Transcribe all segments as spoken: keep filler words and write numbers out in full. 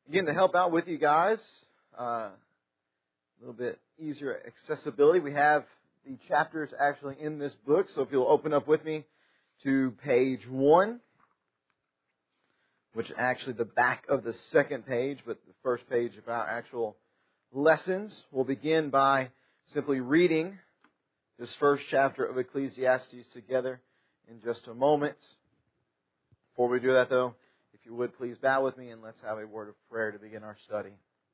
Again, to help out with you guys, uh, a little bit easier accessibility, we have the chapters actually in this book. So if you'll open up with me to page one, which is actually the back of the second page, but the first page of our actual lessons. We'll begin by simply reading this first chapter of Ecclesiastes together in just a moment. Before we do that, though, if you would please bow with me and let's have a word of prayer to begin our study.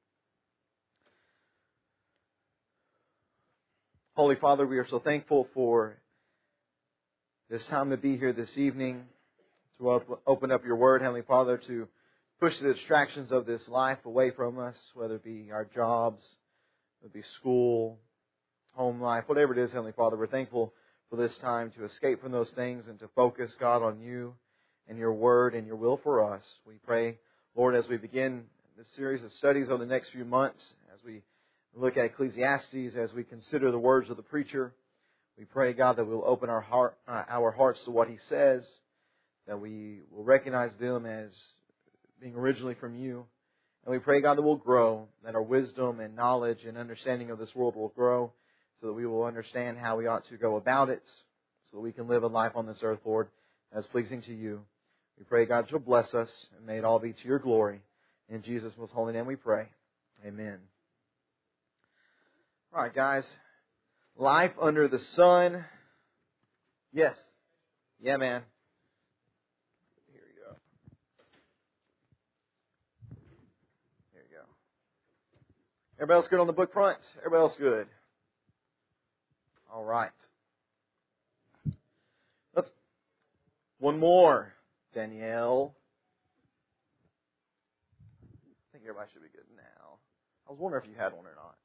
Holy Father, we are so thankful for this time to be here this evening, to open up your Word, Heavenly Father, to push the distractions of this life away from us, whether it be our jobs, whether it be school, home life, whatever it is, Heavenly Father. We're thankful for this time to escape from those things and to focus, God, on you and your Word and your will for us. We pray, Lord, as we begin this series of studies over the next few months, as we look at Ecclesiastes, as we consider the words of the preacher, we pray, God, that we'll open our heart, uh, our hearts to what He says, that we will recognize them as being originally from you. And we pray, God, that we'll grow, that our wisdom and knowledge and understanding of this world will grow, so that we will understand how we ought to go about it, so that we can live a life on this earth, Lord, as pleasing to you. We pray, God, that you'll bless us, and may it all be to your glory. In Jesus' most holy name we pray. Amen. All right, guys. Life under the sun. Yes. Yeah, man. Here you go. There you go. Everybody else good on the book front? Everybody else good? All right. Let's. One more, Danielle. I think everybody should be good now. I was wondering if you had one or not.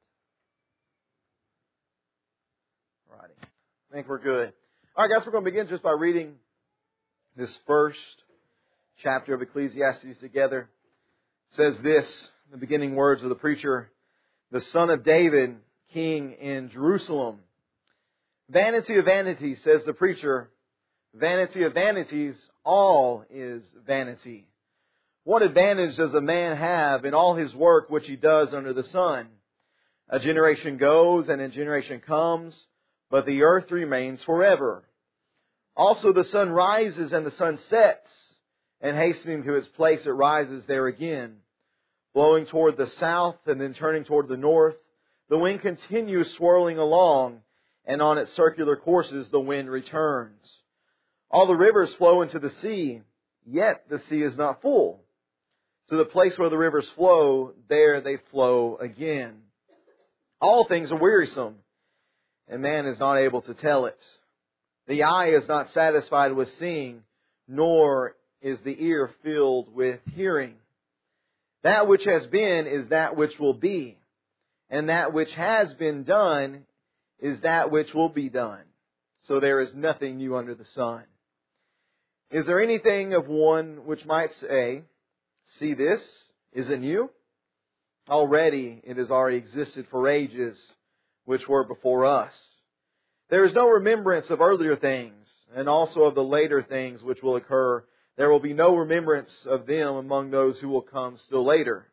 Righty. I think we're good. All right, guys, we're going to begin just by reading this first chapter of Ecclesiastes together. It says this, the beginning words of the preacher, the son of David, king in Jerusalem. Vanity of vanities, says the preacher. Vanity of vanities, all is vanity. What advantage does a man have in all his work which he does under the sun? A generation goes and a generation comes, but the earth remains forever. Also the sun rises and the sun sets, and hastening to its place it rises there again. Blowing toward the south and then turning toward the north, the wind continues swirling along, and on its circular courses the wind returns. All the rivers flow into the sea, yet the sea is not full. To the place where the rivers flow, there they flow again. All things are wearisome, and man is not able to tell it. The eye is not satisfied with seeing, nor is the ear filled with hearing. That which has been is that which will be, and that which has been done is that which will be done. So there is nothing new under the sun. Is there anything of one which might say, see this, is it new? Already it has already existed for ages which were before us. There is no remembrance of earlier things, and also of the later things which will occur. There will be no remembrance of them among those who will come still later.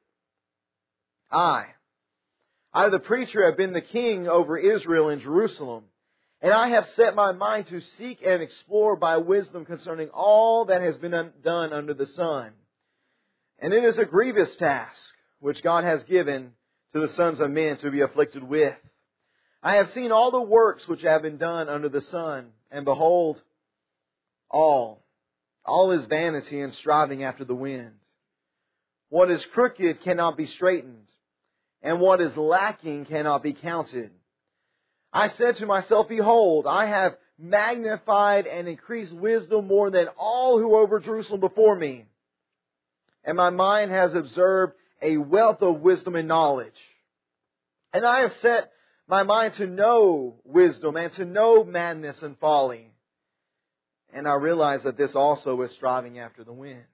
I, I the preacher, have been the king over Israel in Jerusalem, and I have set my mind to seek and explore by wisdom concerning all that has been done under the sun. And it is a grievous task which God has given to the sons of men to be afflicted with. I have seen all the works which have been done under the sun, and behold, all, all is vanity and striving after the wind. What is crooked cannot be straightened, and what is lacking cannot be counted. I said to myself, behold, I have magnified and increased wisdom more than all who were over Jerusalem before me. And my mind has observed a wealth of wisdom and knowledge. And I have set my mind to know wisdom and to know madness and folly. And I realize that this also is striving after the wind.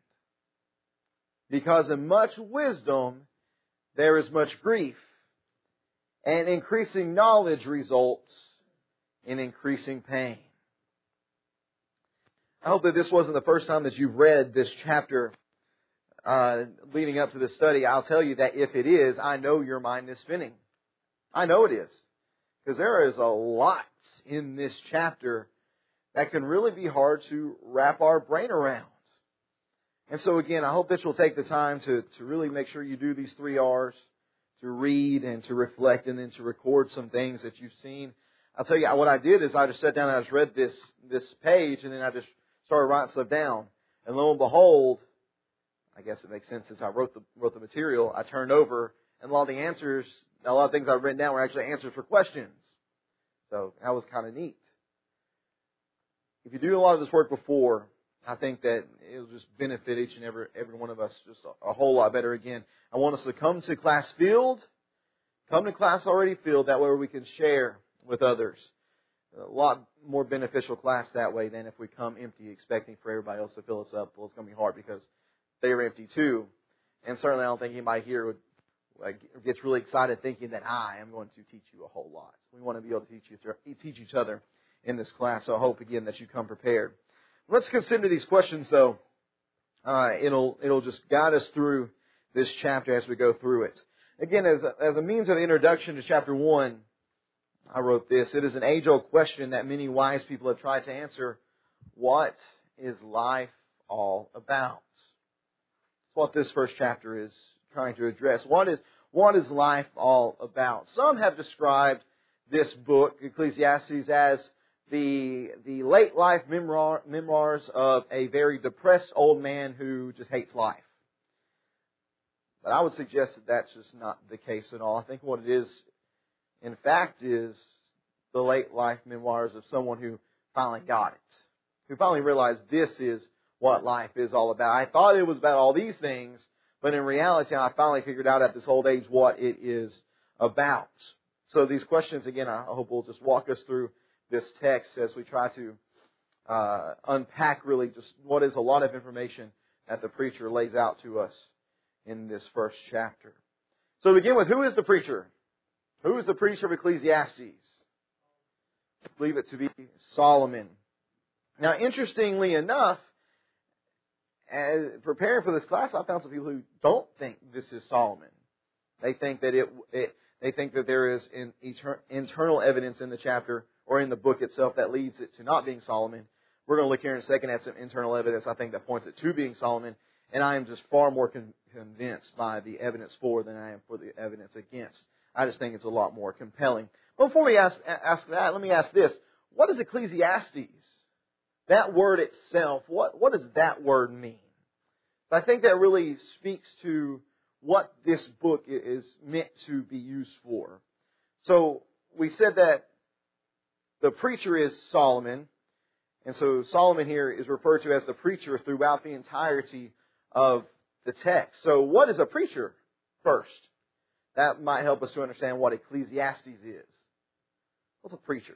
Because in much wisdom there is much grief, and increasing knowledge results in increasing pain. I hope that this wasn't the first time that you've read this chapter uh, leading up to this study, I'll tell you that if it is, I know your mind is spinning. I know it is. Because there is a lot in this chapter that can really be hard to wrap our brain around. And so again, I hope that you'll take the time to, to really make sure you do these three R's, to read and to reflect and then to record some things that you've seen. I'll tell you, what I did is I just sat down and I just read this, this page and then I just started writing stuff down. And lo and behold, I guess it makes sense since I wrote the, wrote the material, I turned over and a lot of the answers, a lot of things I've written down were actually answers for questions. So that was kind of neat. If you do a lot of this work before, I think that it'll just benefit each and every every one of us just a, a whole lot better. Again, I want us to come to class filled, come to class already filled, that way we can share with others. A lot more beneficial class that way than if we come empty expecting for everybody else to fill us up. Well, it's going to be hard because they're empty too. And certainly I don't think anybody here would like, gets really excited thinking that I am going to teach you a whole lot. We want to be able to teach you teach each other in this class. So I hope again that you come prepared. Let's consider these questions, though. Uh, it'll it'll just guide us through this chapter as we go through it. Again, as a, as a means of introduction to chapter one, I wrote this. It is an age-old question that many wise people have tried to answer. What is life all about? That's what this first chapter is trying to address. What is what is life all about? Some have described this book, Ecclesiastes, as the the late life memoir, memoirs of a very depressed old man who just hates life. But I would suggest that that's just not the case at all. I think what it is, in fact, is the late life memoirs of someone who finally got it, who finally realized this is what life is all about. I thought it was about all these things, but in reality, I finally figured out at this old age what it is about. So these questions, again, I hope will just walk us through this text as we try to uh, unpack really just what is a lot of information that the preacher lays out to us in this first chapter. So to begin with, who is the preacher? Who is the preacher of Ecclesiastes? I believe it to be Solomon. Now, interestingly enough, as preparing for this class, I found some people who don't think this is Solomon. They think that it, it they think that there is an etern- internal evidence in the chapter or in the book itself that leads it to not being Solomon. We're going to look here in a second at some internal evidence, I think, that points it to being Solomon. And I am just far more con- convinced by the evidence for than I am for the evidence against. I just think it's a lot more compelling. But before we ask, ask that, let me ask this. What is Ecclesiastes? That word itself, what, what does that word mean? I think that really speaks to what this book is meant to be used for. So we said that the preacher is Solomon, and so Solomon here is referred to as the preacher throughout the entirety of the text. So what is a preacher first? That might help us to understand what Ecclesiastes is. What's a preacher?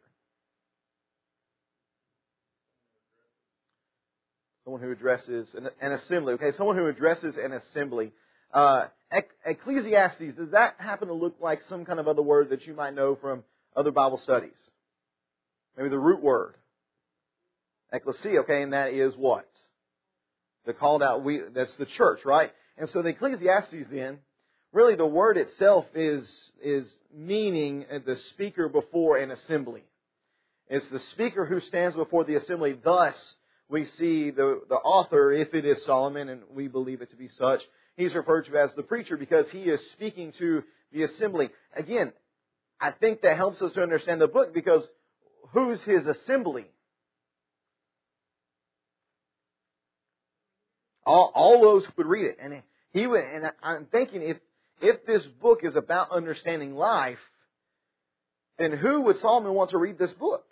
Someone who addresses an, an assembly. Okay, someone who addresses an assembly. Uh, Ecclesiastes, does that happen to look like some kind of other word that you might know from other Bible studies? Maybe the root word. Ecclesia, okay, and that is what? The called out, we, that's the church, right? And so the Ecclesiastes then, really the word itself is, is meaning the speaker before an assembly. It's the speaker who stands before the assembly. Thus, we see the, the author, if it is Solomon, and we believe it to be such, he's referred to as the preacher because he is speaking to the assembly. Again, I think that helps us to understand the book because who's his assembly? All, all those who would read it. And he would, and I'm thinking if, if this book is about understanding life, then who would Solomon want to read this book?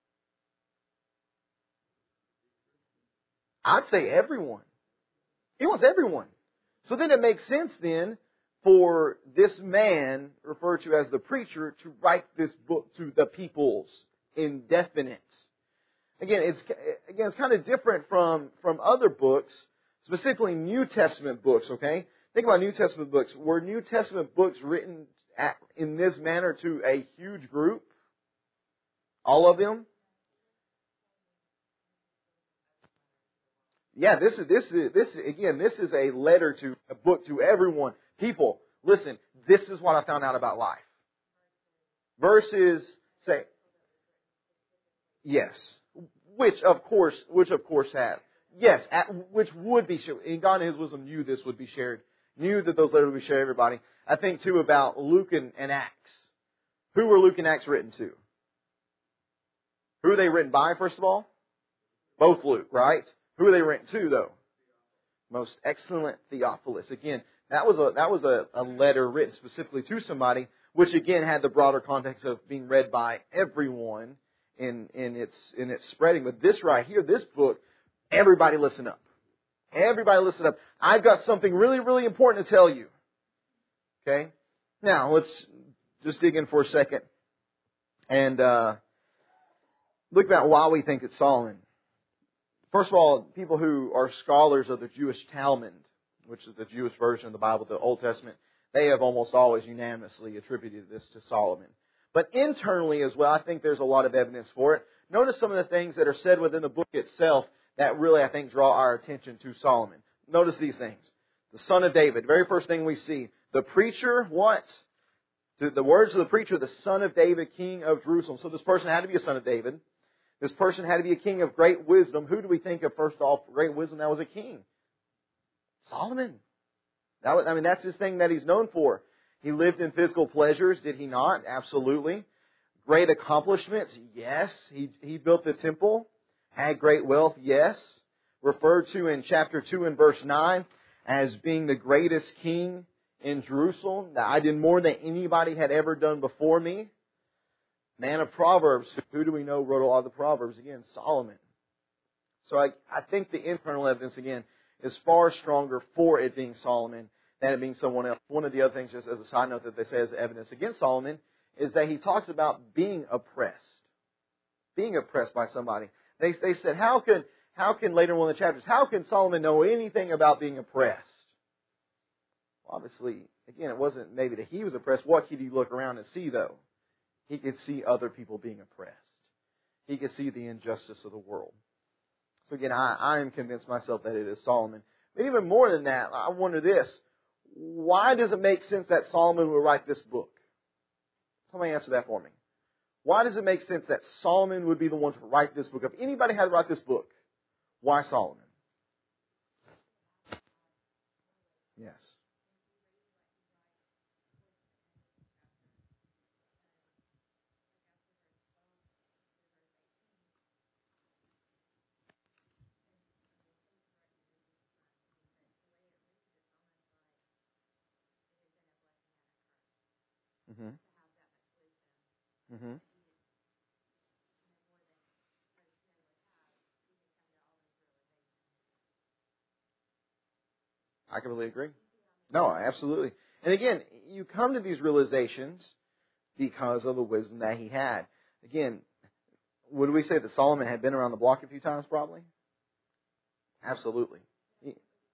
I'd say everyone. He wants everyone. So then it makes sense then for this man, referred to as the preacher, to write this book to the peoples, indefinite. Again, it's again it's kind of different from, from other books, specifically New Testament books, okay? Think about New Testament books. Were New Testament books written at, in this manner to a huge group? All of them? Yeah, this is, this is, this is, again, this is a letter to, a book to everyone. People, listen, this is what I found out about life. Versus, say, yes. Which, of course, which of course have. Yes, at, which would be shared. And God in His wisdom knew this would be shared. Knew that those letters would be shared to everybody. I think, too, about Luke and, and Acts. Who were Luke and Acts written to? Who are they written by, first of all? Both Luke, right? Who are they written to, though? Most excellent Theophilus. Again, that was a that was a, a letter written specifically to somebody, which again had the broader context of being read by everyone in in its in its spreading. But this right here, this book, everybody listen up. Everybody listen up. I've got something really, really important to tell you. Okay? Now, let's just dig in for a second and uh, look about why we think it's Solomon. First of all, people who are scholars of the Jewish Talmud, which is the Jewish version of the Bible, the Old Testament, they have almost always unanimously attributed this to Solomon. But internally as well, I think there's a lot of evidence for it. Notice some of the things that are said within the book itself that really, I think, draw our attention to Solomon. Notice these things. The son of David, very first thing we see. The preacher, what? The words of the preacher, the son of David, king of Jerusalem. So this person had to be a son of David. This person had to be a king of great wisdom. Who do we think of first off, great wisdom that was a king? Solomon. That was, I mean, that's his thing that he's known for. He lived in physical pleasures, did he not? Absolutely. Great accomplishments, yes. He he built the temple. Had great wealth, yes. Referred to in chapter two and verse nine as being the greatest king in Jerusalem. That I did more than anybody had ever done before me. Man of Proverbs. Who do we know wrote a lot of the Proverbs? Again, Solomon. So I, I think the internal evidence, again, is far stronger for it being Solomon than it being someone else. One of the other things, just as a side note, that they say as evidence against Solomon is that he talks about being oppressed. Being oppressed by somebody. They, they said, how can, how can, later in one of the chapters, how can Solomon know anything about being oppressed? Well, obviously, again, it wasn't maybe that he was oppressed. What could he look around and see, though? He could see other people being oppressed. He could see the injustice of the world. So again, I, I am convinced myself that it is Solomon. But even more than that, I wonder this. Why does it make sense that Solomon would write this book? Somebody answer that for me. Why does it make sense that Solomon would be the one to write this book? If anybody had to write this book, why Solomon? Yes. Mm-hmm. Mm-hmm. I completely agree. No, absolutely. And again, you come to these realizations because of the wisdom that he had. Again, would we say that Solomon had been around the block a few times probably? Absolutely. He,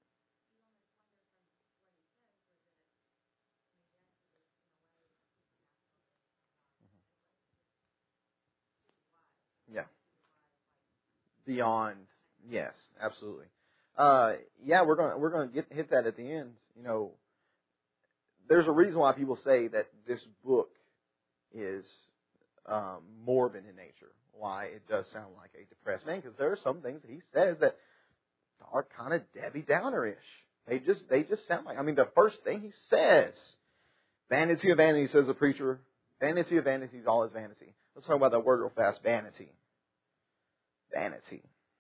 yeah. Beyond. Yes, absolutely. Uh, yeah, we're going to we're going to get hit that at the end. You know, there's a reason why people say that this book is um, morbid in nature. Why it does sound like a depressed man, because there are some things that he says that are kind of Debbie Downer-ish. They just they just sound like. I mean, the first thing he says, "Vanity of vanity," says the preacher. Vanity of vanities, all is vanity. Let's talk about that word real fast. Vanity. Vanity.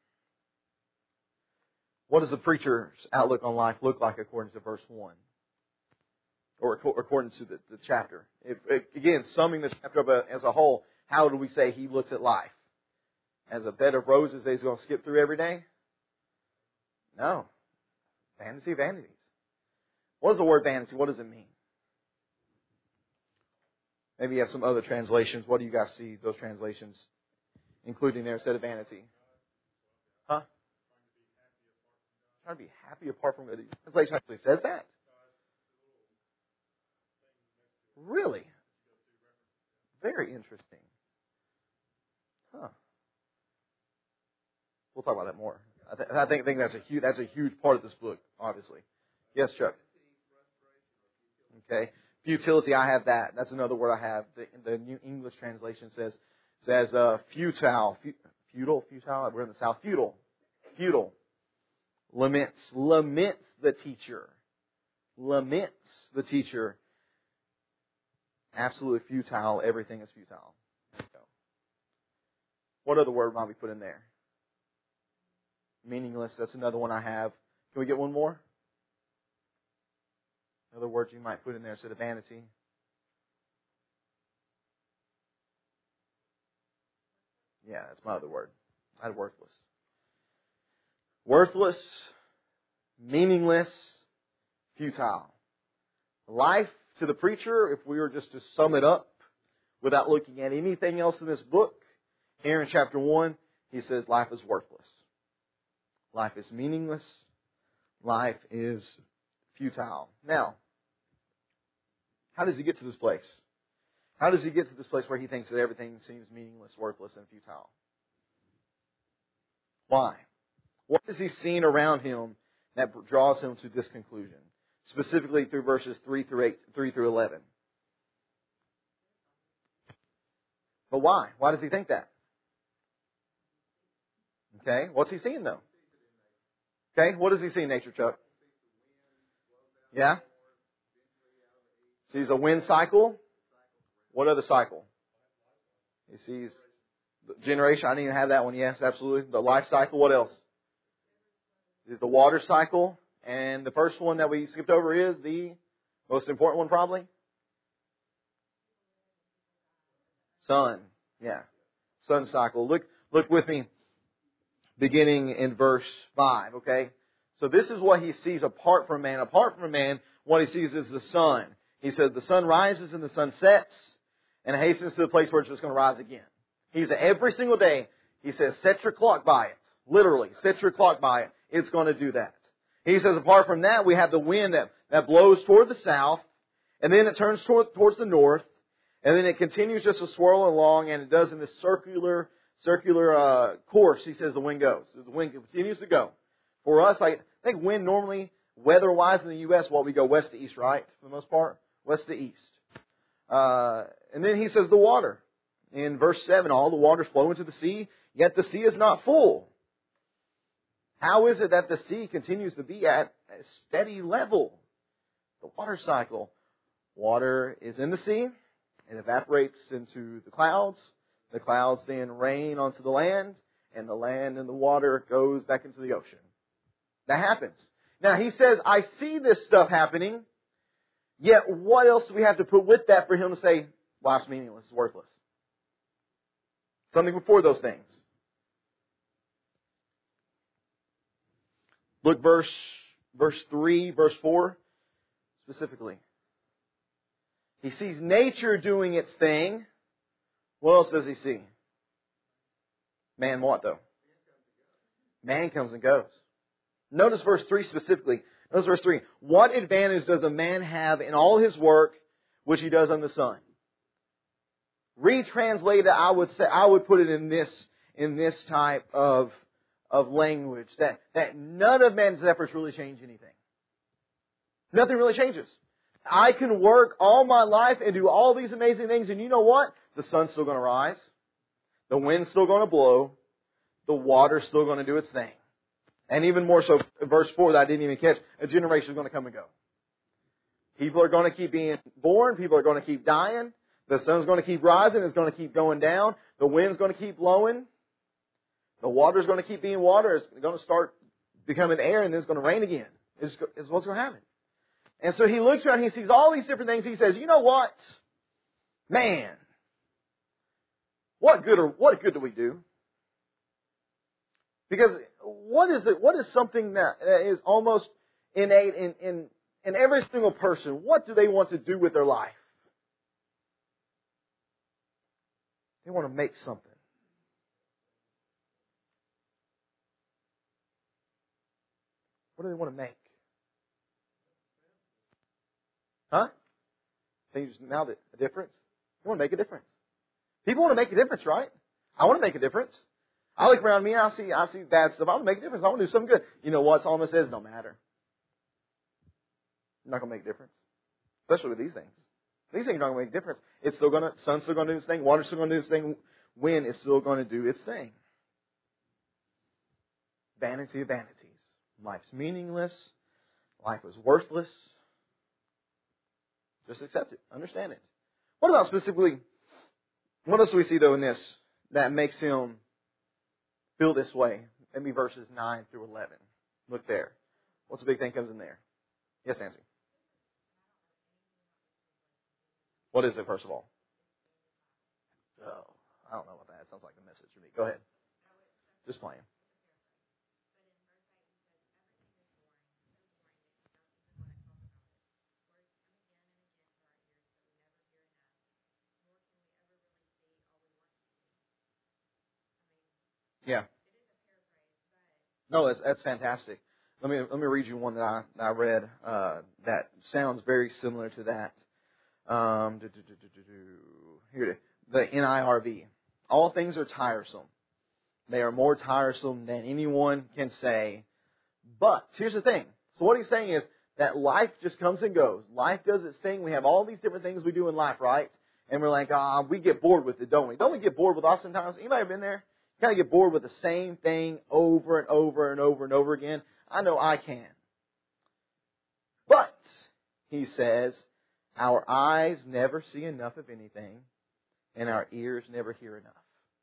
What does the preacher's outlook on life look like according to verse one? Or according to the, the chapter? If, if, again, summing the chapter up as a whole, how do we say he looks at life? As a bed of roses that he's going to skip through every day? No. Vanity of vanities. What is the word vanity? What does it mean? Maybe you have some other translations. What do you guys see those translations including there instead of vanity? Huh? Trying to be happy apart from it. The translation actually says that? Really? Very interesting. Huh. We'll talk about that more I, th- I think, think that's a huge that's a huge part of this book, obviously. Yes, Chuck. Okay, futility. I have that. That's another word I have. The, the New English translation says says uh, futile, Fu- futile, futile. We're in the South. Futile, futile. Laments, laments the teacher, laments the teacher. Absolutely futile. Everything is futile. What other word might we put in there? Meaningless. That's another one I have. Can we get one more? Another word you might put in there instead of vanity. Yeah, that's my other word. I had worthless. Worthless, meaningless, futile. Life to the preacher, if we were just to sum it up without looking at anything else in this book, here in chapter one, he says life is worthless. Life is meaningless. Life is futile. Now, how does he get to this place? How does he get to this place where he thinks that everything seems meaningless, worthless, and futile? Why? What has he seen around him that draws him to this conclusion? Specifically through verses three through eight, three through eleven. But why? Why does he think that? Okay, what's he seeing though? Okay, what does he see in nature, Chuck? Yeah? Sees a wind cycle. What other cycle? He sees the generation. I didn't even have that one. Yes, absolutely. The life cycle. What else? Is the water cycle. And the first one that we skipped over is the most important one probably. Sun. Yeah. Sun cycle. Look, look with me beginning in verse five, okay? So this is what he sees apart from man. Apart from man, what he sees is the sun. He says the sun rises and the sun sets and hastens to the place where it's just going to rise again. He says every single day, he says, set your clock by it. Literally, set your clock by it. It's going to do that. He says apart from that, we have the wind that, that blows toward the south, and then it turns toward, towards the north, and then it continues just to swirl along, and it does in this circular circular uh, course, he says the wind goes. The wind continues to go. For us, I think wind normally, weather-wise in the U S, well, we go west to east, right? For the most part, west to east. Uh, and then he says the water. In verse seven, all the waters flow into the sea, yet the sea is not full. How is it that the sea continues to be at a steady level? The water cycle. Water is in the sea. It evaporates into the clouds. The clouds then rain onto the land. And the land and the water goes back into the ocean. That happens. Now he says, I see this stuff happening. Yet what else do we have to put with that for him to say, life's meaningless, it's worthless? Something before those things. Look verse verse three, verse four, specifically. He sees nature doing its thing. What else does he see? Man what though? Man comes and goes. Notice verse three specifically. Notice verse three. What advantage does a man have in all his work which he does under the sun? Retranslated, I would say, I would put it in this in this type of of language that that none of man's efforts really change anything. Nothing really changes. I can work all my life and do all these amazing things, and you know what? The sun's still going to rise. The wind's still going to blow. The water's still going to do its thing. And even more so, verse four that I didn't even catch, a generation is going to come and go. People are going to keep being born. People are going to keep dying. The sun's going to keep rising. It's going to keep going down. The wind's going to keep blowing. The water's going to keep being water. It's going to start becoming air, and then it's going to rain again. It's, it's what's going to happen. And so he looks around, he sees all these different things. He says, you know what? Man, what good, or, what good do we do? Because what is it? What is something that is almost innate in, in, in every single person? What do they want to do with their life? They want to make something. What do they want to make? Huh? Think you just nailed it. A difference? You want to make a difference. People want to make a difference, right? I want to make a difference. I look around me and I see, I see bad stuff. I want to make a difference. I want to do something good. You know what? Solomon says, no matter. Not going to make a difference. Especially with these things. These things are not going to make a difference. It's still going to, sun's still going to do its thing. Water's still going to do its thing. Wind is still going to do its thing. Vanity of vanities. Life's meaningless. Life is worthless. Just accept it. Understand it. What about specifically, what else do we see though in this that makes him feel this way? Maybe verses nine through eleven. Look there. What's the big thing comes in there? Yes, Nancy. What is it, first of all? Oh, I don't know about that. It sounds like a message to me. Go ahead. Just playing. Yeah. No, that's, that's fantastic. Let me let me read you one that I that I read uh, that sounds very similar to that. Um, do, do, do, do, do, do. Here it is. The N I R V. All things are tiresome. They are more tiresome than anyone can say. But here's the thing. So what he's saying is that life just comes and goes. Life does its thing. We have all these different things we do in life, right? And we're like, ah, we get bored with it, don't we? Don't we get bored with oftentimes? Anybody been there? You kind of get bored with the same thing over and over and over and over again. I know I can. But, he says, our eyes never see enough of anything, and our ears never hear enough.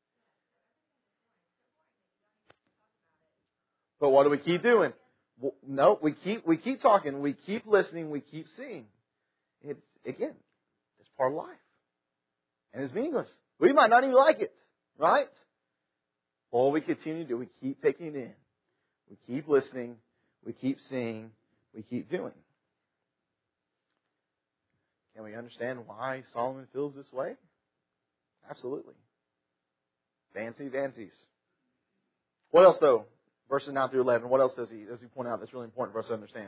But what do we keep doing? Well, no, we keep we keep talking, we keep listening, we keep seeing. It's, again, it's part of life. And it's meaningless. We might not even like it, right? All we continue to do, we keep taking it in. We keep listening, we keep seeing, we keep doing. Can we understand why Solomon feels this way? Absolutely. Fancy fancies. What else though? Verses nine through eleven, what else does he does he point out that's really important for us to understand?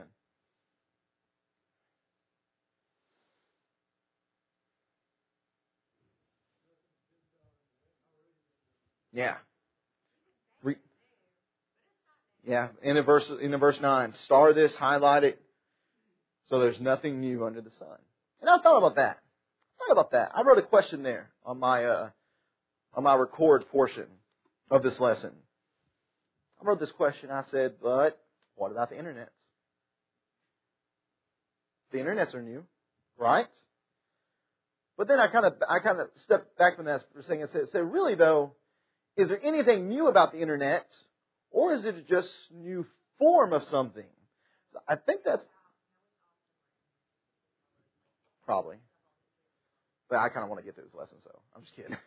Yeah. Re- yeah. In a verse in a verse nine, star this, highlight it, so there's nothing new under the sun. And I thought about that. I thought about that. I wrote a question there on my uh, on my record portion of this lesson. I wrote this question. I said, but what about the internets? The internets are new, right? But then I kind of I kind of stepped back from that for a second and said, said, really though, is there anything new about the internet, or is it just new form of something? So I think that's probably. But I kind of want to get through this lesson, so I'm just kidding.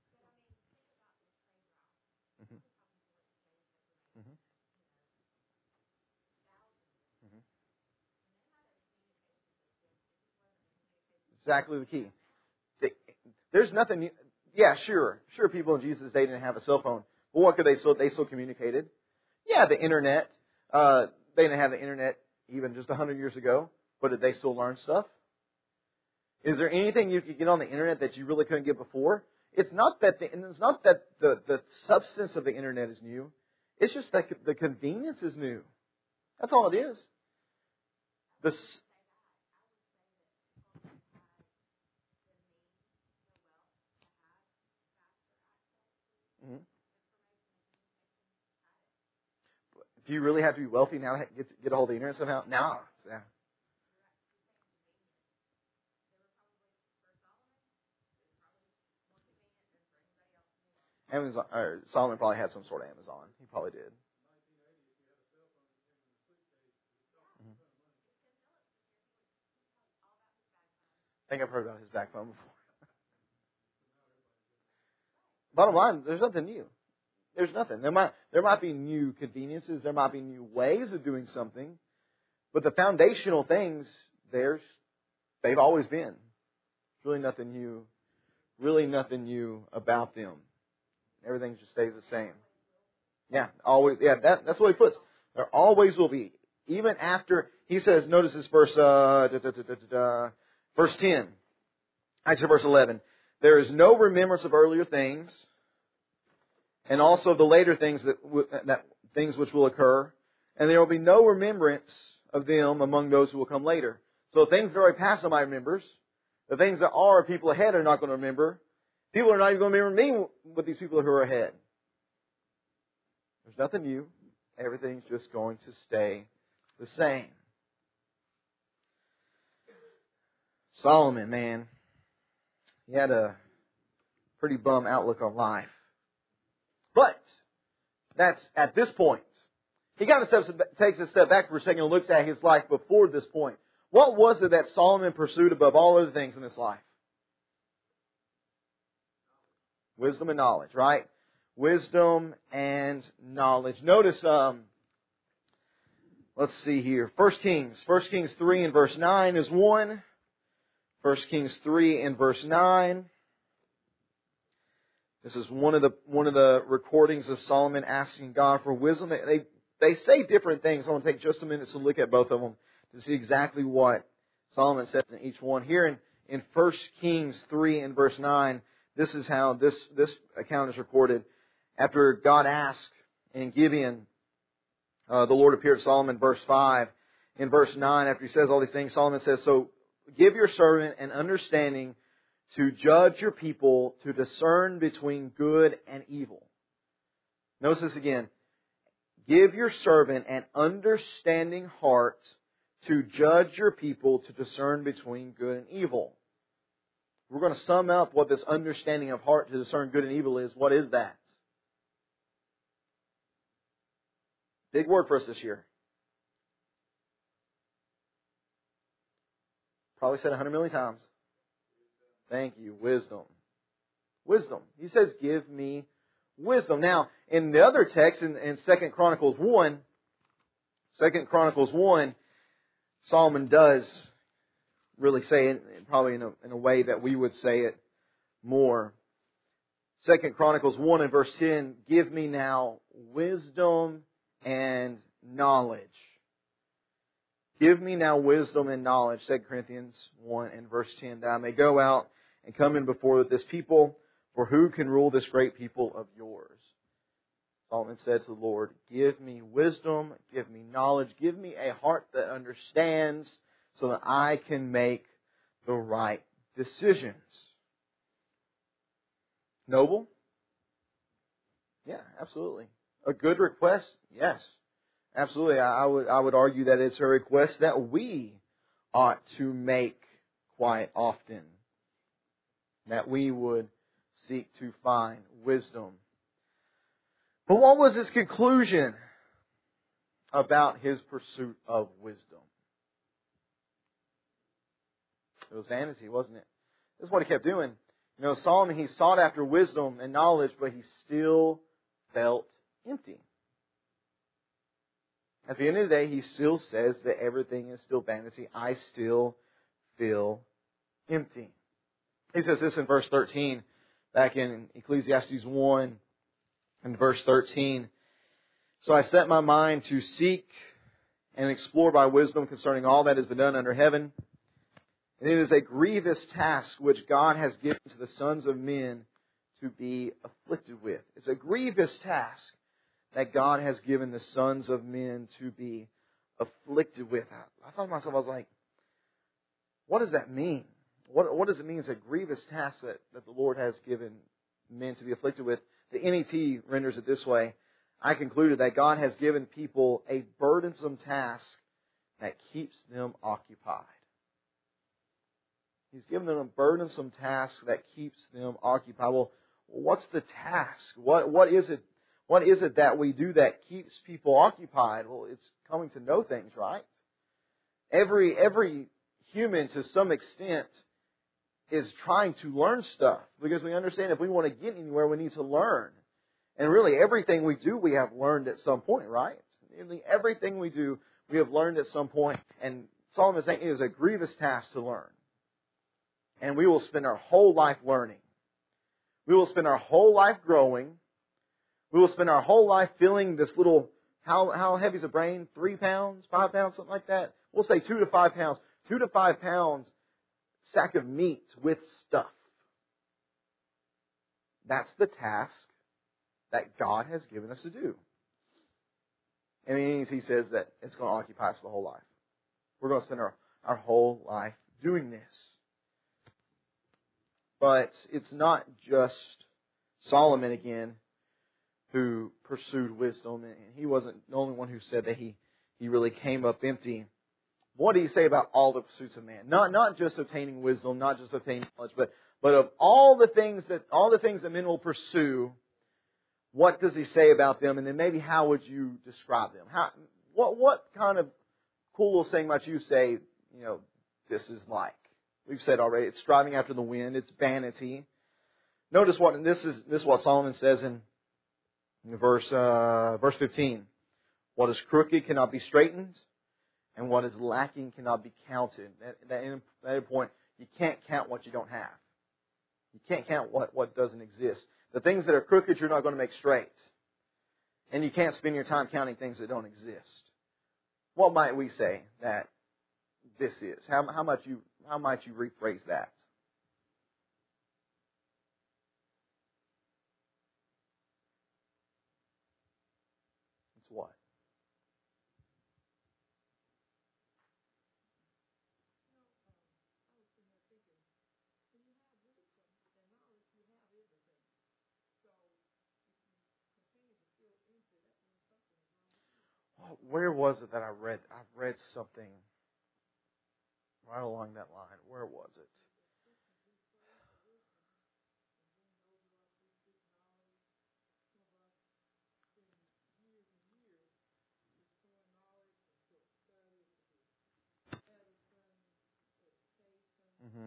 mm-hmm. Mm-hmm. Mm-hmm. Exactly the key. There's nothing new. Yeah, sure. Sure, people in Jesus' day didn't have a cell phone. But what could they still, they still communicated? Yeah, the internet. Uh, they didn't have the internet even just a hundred years ago. But did they still learn stuff? Is there anything you could get on the internet that you really couldn't get before? It's not that the, and it's not that the, the substance of the internet is new. It's just that the convenience is new. That's all it is. The, mm-hmm. Do you really have to be wealthy now to get, get a hold of the internet somehow? No. Yeah. Amazon, or Solomon probably had some sort of Amazon. He probably did. Mm-hmm. I think I've heard about his back phone before. Bottom line, there's nothing new. There's nothing. There might there might be new conveniences. There might be new ways of doing something, but the foundational things, there's they've always been. Really nothing new. Really nothing new about them. Everything just stays the same. Yeah, always. Yeah, that, that's what he puts. There always will be, even after he says. Notice this verse, uh, da, da, da, da, da, verse ten. Actually, verse eleven. There is no remembrance of earlier things, and also the later things that, w- that things which will occur, and there will be no remembrance of them among those who will come later. So things that are already past nobody remembers. The things that are people ahead are not going to remember. People are not even going to remember me with these people who are ahead. There's nothing new. Everything's just going to stay the same. Solomon, man, he had a pretty bum outlook on life. But that's at this point. He kind of steps, takes a step back for a second and looks at his life before this point. What was it that Solomon pursued above all other things in his life? Wisdom and knowledge, right? Wisdom and knowledge. Notice, um, let's see here. First Kings. First Kings three and verse nine is one. First Kings three and verse nine. This is one of the one of the recordings of Solomon asking God for wisdom. They they, they say different things. I want to take just a minute to look at both of them to see exactly what Solomon says in each one. Here in, in First Kings three and verse nine, this is how this, this account is recorded. After God asked in Gibeon, uh, the Lord appeared to Solomon, verse five. In verse nine, after he says all these things, Solomon says, "So give your servant an understanding to judge your people, to discern between good and evil." Notice this again. Give your servant an understanding heart to judge your people, to discern between good and evil. We're going to sum up what this understanding of heart to discern good and evil is. What is that? Big word for us this year. Probably said a hundred million times. Thank you. Wisdom. Wisdom. He says, give me wisdom. Now, in the other text, in, in Second Chronicles one, Second Chronicles one, Solomon does really say it, probably in a, in a way that we would say it more. Second Chronicles one and verse ten, give me now wisdom and knowledge. Give me now wisdom and knowledge, Second Corinthians one and verse ten, that I may go out and come in before this people, for who can rule this great people of yours? Solomon said to the Lord, give me wisdom, give me knowledge, give me a heart that understands so that I can make the right decisions. Noble? Yeah, absolutely. A good request? Yes. Absolutely. I would I would argue that it's a request that we ought to make quite often. That we would seek to find wisdom. But what was his conclusion about his pursuit of wisdom? It was vanity, wasn't it? This is what he kept doing. You know, Solomon, he sought after wisdom and knowledge, but he still felt empty. At the end of the day, he still says that everything is still vanity. I still feel empty. He says this in verse thirteen, back in Ecclesiastes one and verse thirteen. So I set my mind to seek and explore by wisdom concerning all that has been done under heaven. And it is a grievous task which God has given to the sons of men to be afflicted with. It's a grievous task that God has given the sons of men to be afflicted with. I thought to myself, I was like, what does that mean? What, what does it mean it's a grievous task that, that the Lord has given men to be afflicted with? The N E T renders it this way. I concluded that God has given people a burdensome task that keeps them occupied. He's given them a burdensome task that keeps them occupied. Well, what's the task? What what is it? What is it that we do that keeps people occupied? Well, it's coming to know things, right? Every every human, to some extent, is trying to learn stuff because we understand if we want to get anywhere, we need to learn. And really, everything we do, we have learned at some point, right? Nearly everything we do, we have learned at some point. And Solomon is saying it is a grievous task to learn. And we will spend our whole life learning. We will spend our whole life growing. We will spend our whole life filling this little, how how heavy is a brain? Three pounds? Five pounds? Something like that? We'll say two to five pounds. Two to five pounds sack of meat with stuff. That's the task that God has given us to do. And it means He says that it's going to occupy us the whole life. We're going to spend our, our whole life doing this. But it's not just Solomon again who pursued wisdom. And he wasn't the only one who said that he, he really came up empty. What do you say about all the pursuits of man? Not not just obtaining wisdom, not just obtaining knowledge, but but of all the things that all the things that men will pursue, what does he say about them? And then maybe how would you describe them? How what what kind of cool little saying might you say, you know, this is like? We've said already, it's striving after the wind, it's vanity. Notice what, and this is this is what Solomon says in, in verse uh, verse fifteen. What is crooked cannot be straightened, and what is lacking cannot be counted. At that, that point, you can't count what you don't have. You can't count what, what doesn't exist. The things that are crooked, you're not going to make straight. And you can't spend your time counting things that don't exist. What might we say that this is? How, how might you how might you rephrase that? It's what? Where was it that I read? I read something right along that line. Where was it? Mm-hmm.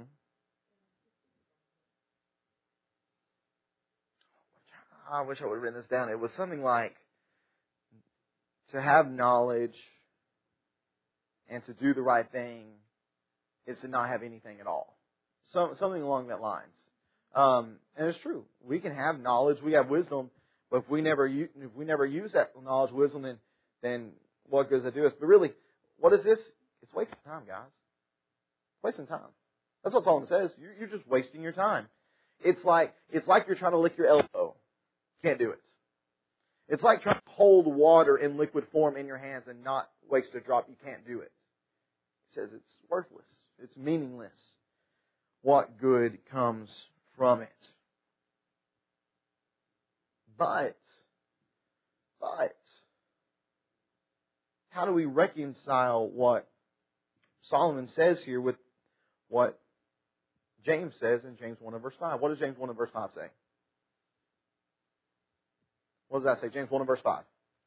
I wish I would have written this down. It was something like, to have knowledge and to do the right thing is to not have anything at all. So, something along that lines. Um, and it's true. We can have knowledge, we have wisdom, but if we never use, if we never use that knowledge, wisdom, then, then what good does it do us? But really, what is this? It's wasting time, guys. It's wasting time. That's what Solomon says. You're, you're just wasting your time. It's like it's like you're trying to lick your elbow. Can't do it. It's like trying to hold water in liquid form in your hands and not waste a drop. You can't do it. He says it's worthless. It's meaningless. What good comes from it? But, but, how do we reconcile what Solomon says here with what James says in James one and verse five? What does James one and verse five say? What does that say? James one and verse five.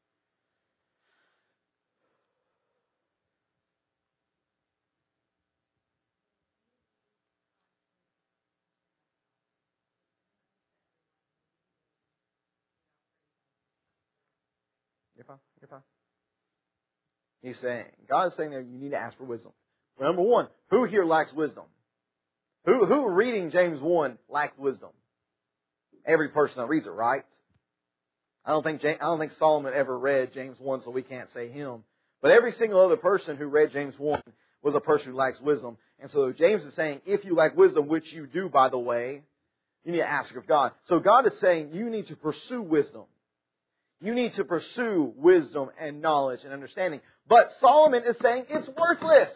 You're fine. You're fine. He's saying, God is saying that you need to ask for wisdom. Number one, who here lacks wisdom? Who who reading James one lacks wisdom? Every person that reads it, right? I don't think I don't think Solomon ever read James one, so we can't say him. But every single other person who read James one was a person who lacks wisdom. And so James is saying, if you lack wisdom, which you do, by the way, you need to ask of God. So God is saying you need to pursue wisdom. You need to pursue wisdom and knowledge and understanding. But Solomon is saying it's worthless.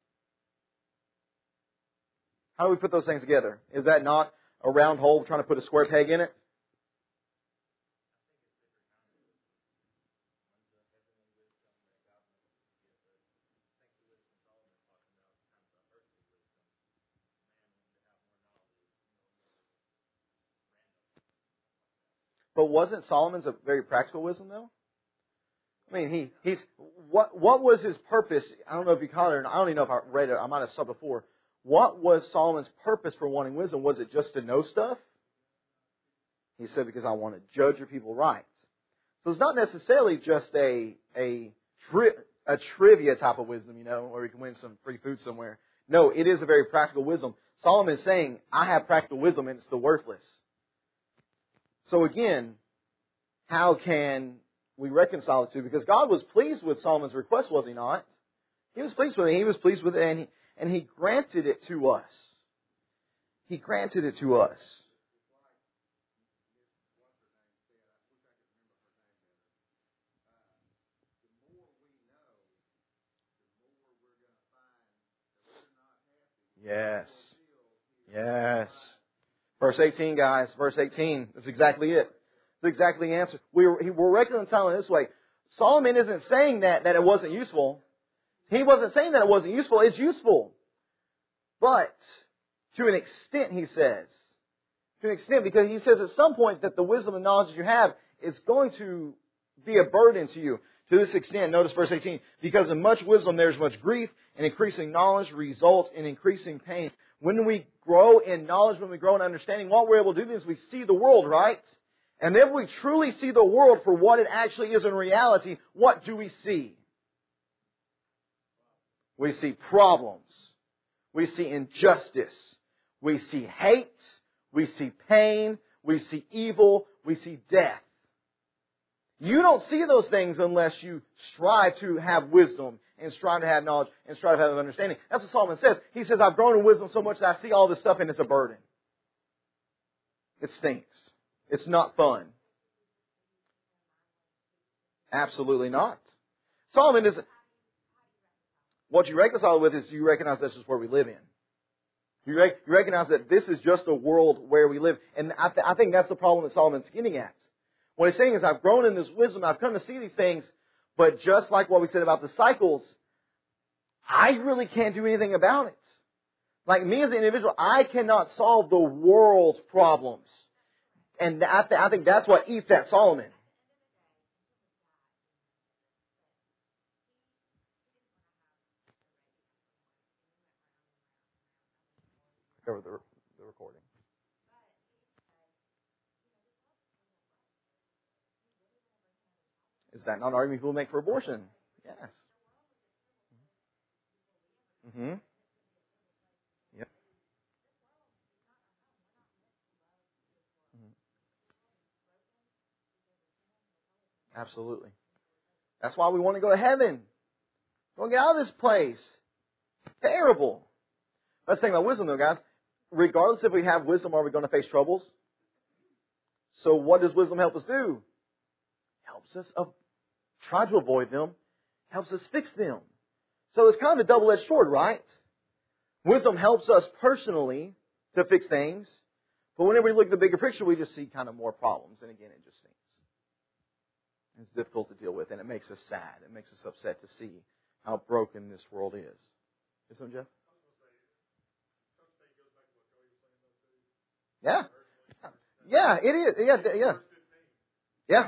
How do we put those things together? Is that not a round hole trying to put a square peg in it? But wasn't Solomon's a very practical wisdom, though? I mean, he he's what what was his purpose? I don't know if you caught it or not. I don't even know if I read it. I might have saw it before. What was Solomon's purpose for wanting wisdom? Was it just to know stuff? He said, because I want to judge your people right. So it's not necessarily just a a tri- a trivia type of wisdom, you know, where you can win some free food somewhere. No, it is a very practical wisdom. Solomon is saying, I have practical wisdom and it's the worthless. So again, how can we reconcile the two? Because God was pleased with Solomon's request, was He not? He was pleased with it. He was pleased with it, and He, and he granted it to us. He granted it to us. Yes. Yes. Verse eighteen, guys. Verse eighteen. That's exactly it. That's exactly the answer. We were, we're reconciling this way. Solomon isn't saying that, that it wasn't useful. He wasn't saying that it wasn't useful. It's useful. But to an extent, he says. To an extent, because he says at some point that the wisdom and knowledge that you have is going to be a burden to you. To this extent, notice verse eighteen, because in much wisdom there is much grief, and increasing knowledge results in increasing pain. When we grow in knowledge, when we grow in understanding, what we're able to do is we see the world, right? And if we truly see the world for what it actually is in reality, what do we see? We see problems. We see injustice. We see hate. We see pain. We see evil. We see death. You don't see those things unless you strive to have wisdom and strive to have knowledge and strive to have understanding. That's what Solomon says. He says, I've grown in wisdom so much that I see all this stuff and it's a burden. It stinks. It's not fun. Absolutely not. Solomon is... What you reconcile with is you recognize this is where we live in. You, rec- you recognize that this is just a world where we live. And I, th- I think that's the problem that Solomon's getting at. What he's saying is, I've grown in this wisdom, I've come to see these things, but just like what we said about the cycles, I really can't do anything about it. Like me as an individual, I cannot solve the world's problems. And I, th- I think that's what eats at Solomon. Cover the, the recording. Is that not an argument people make for abortion? Yes. Mm-hmm. Yep. Mm-hmm. Absolutely. That's why we want to go to heaven. We want to get out of this place. Terrible. Let's think about wisdom though, guys. Regardless if we have wisdom, are we going to face troubles? So what does wisdom help us do? Helps us uh, try to avoid them. Helps us fix them. So it's kind of a double-edged sword, right? Wisdom helps us personally to fix things. But whenever we look at the bigger picture, we just see kind of more problems. And again, it just stinks. It's difficult to deal with, and it makes us sad. It makes us upset to see how broken this world is. Is that Jeff? Yeah. Yeah, it is. Yeah, yeah. Yeah.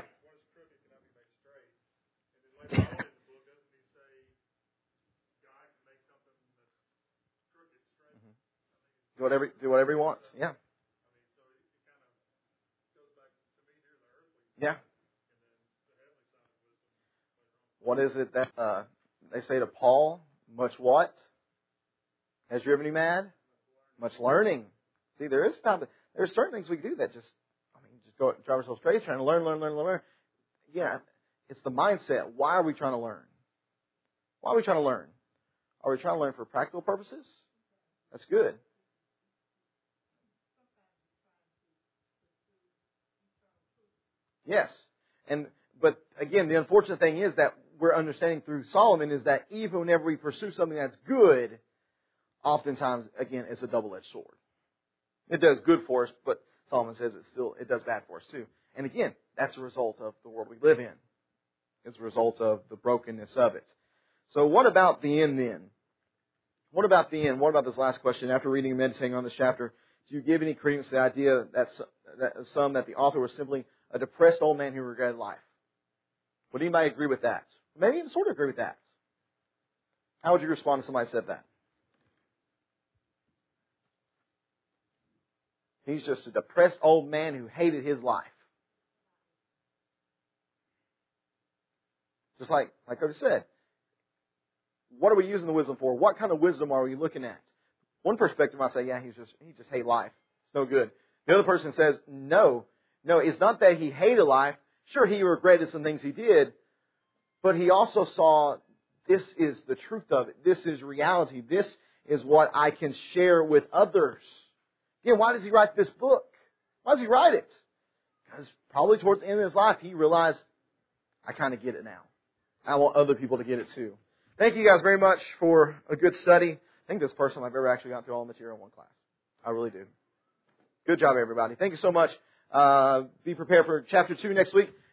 Do whatever, do whatever he wants. Yeah. Yeah. What is it that uh, they say to Paul? Much what? Has driven you mad? Much learning. See, there is time. There are certain things we do that just, I mean, just go drive ourselves crazy trying to learn, learn, learn, learn. Yeah, it's the mindset. Why are we trying to learn? Why are we trying to learn? Are we trying to learn for practical purposes? That's good. Yes. And but again, the unfortunate thing is that we're understanding through Solomon is that even whenever we pursue something that's good, oftentimes, again, it's a double-edged sword. It does good for us, but Solomon says it still it does bad for us too. And again, that's a result of the world we live in. It's a result of the brokenness of it. So what about the end then? What about the end? What about this last question? After reading and meditating on this chapter, do you give any credence to the idea that, that some that the author was simply a depressed old man who regretted life? Would anybody agree with that? Maybe even sort of agree with that. How would you respond if somebody said that? He's just a depressed old man who hated his life. Just like, like I just said, what are we using the wisdom for? What kind of wisdom are we looking at? One perspective might say, yeah, he's just he just hate life. It's no good. The other person says, no, no, it's not that he hated life. Sure, he regretted some things he did, but he also saw this is the truth of it. This is reality. This is what I can share with others. Again, why does he write this book? Why does he write it? Because probably towards the end of his life, he realized, I kind of get it now. I want other people to get it too. Thank you guys very much for a good study. I think this is the first time I've ever actually gone through all the material in one class. I really do. Good job, everybody. Thank you so much. Uh, be prepared for chapter two next week.